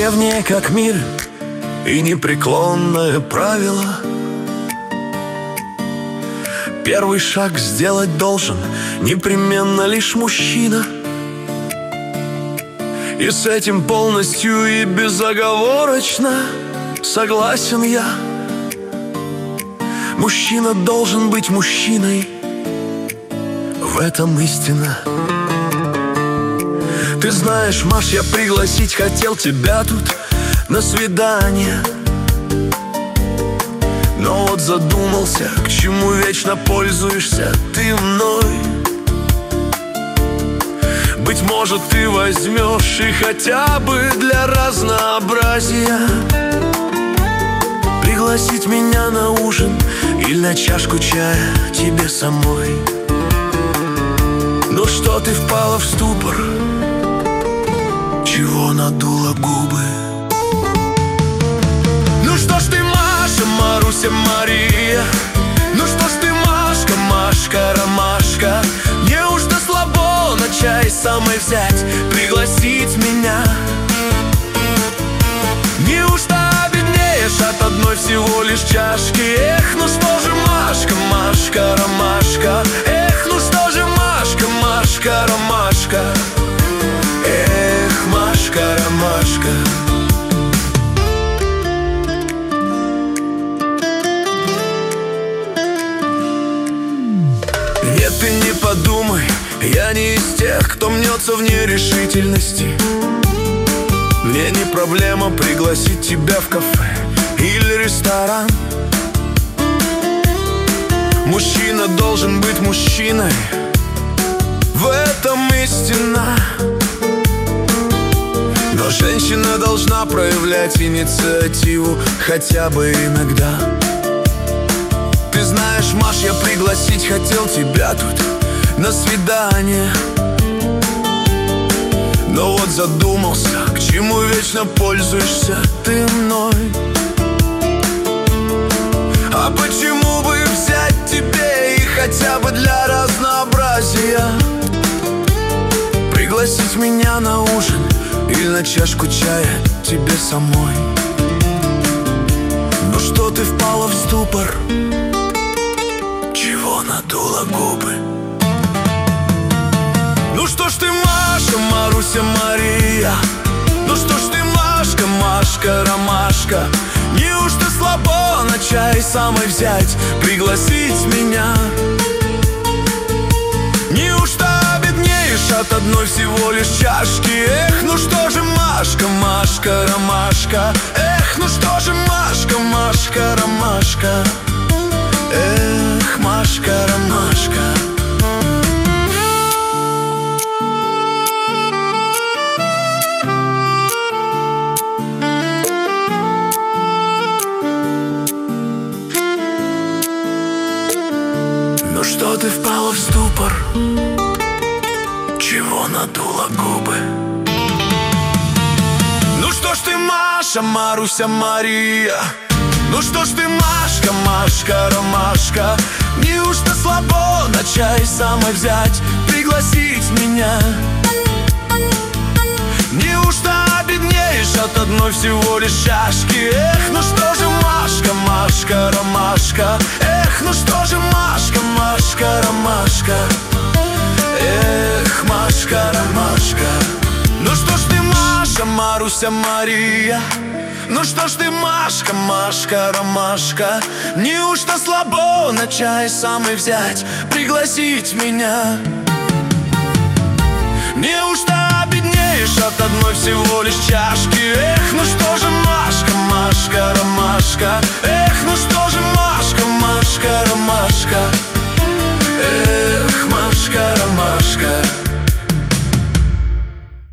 древнее как мир и непреклонное правило. Первый шаг сделать должен непременно лишь мужчина. И с этим полностью и безоговорочно согласен я. Мужчина должен быть мужчиной, в этом истина. Ты знаешь, Маш, я пригласить хотел тебя тут на свидание, но вот задумался, к чему вечно пользуешься ты мной. Быть может, ты возьмешь и хотя бы для разнообразия пригласить меня на ужин или на чашку чая тебе самой. Ну что ты впала в ступор? Чего надула губы? Ну что ж ты, Маша, Маруся, Мария? Ну что ж ты, Машка, Машка, Ромашка? Неужто слабо на чай самой взять, пригласить меня? Неужто обеднеешь от одной всего лишь чашки? Эх, ну что же, Машка, Машка, Ромашка? Эх, ну что же, Машка, Машка, Ромашка? Эх, Машка, Ромашка. Нет, ты не подумай, я не из тех, кто мнется в нерешительности. Мне не проблема пригласить тебя в кафе или ресторан. Мужчина должен быть мужчиной, в этом истина. Но женщина должна проявлять инициативу хотя бы иногда. Ты знаешь, Маш, я пригласить хотел тебя тут на свидание, но вот задумался, к чему вечно пользуешься ты мной. А почему бы взять тебе и хотя бы для разнообразия пригласить меня на ужин или на чашку чая тебе самой? Ну что ты впала в ступор? Чего надула губы? Ну что ж ты, Маша, Маруся, Мария? Ну что ж ты, Машка, Машка, Ромашка? Неужто слабо на чай самой взять, пригласить меня? Неужто обеднеешь от одной всего лишь чашки? Эх, ну что же, Машка, Машка, Ромашка? Эх, ну что же, Машка, Машка, Ромашка? Эх, Машка, Ромашка. Ну что ты впала в ступор? Чего надула губы? Ну что ж ты, Маша, Маруся, Мария? Ну что ж ты, Машка, Машка, Ромашка? Неужто слабо на чай самой взять, пригласить меня? Неужто обеднеешь от одной всего лишь чашки? Эх, ну что же, Машка, Машка, Ромашка? Эх, ну что же, Машка, Машка, Ромашка? Эх, Машка, Ромашка. Ну что ж ты, Маша, Маруся, Мария? Ну что ж ты, Машка, Машка, Ромашка? Неужто слабо на чай самой взять, пригласить меня? Неужто обеднеешь от одной всего лишь чашки? Эх, ну что же, Машка, Машка, Ромашка?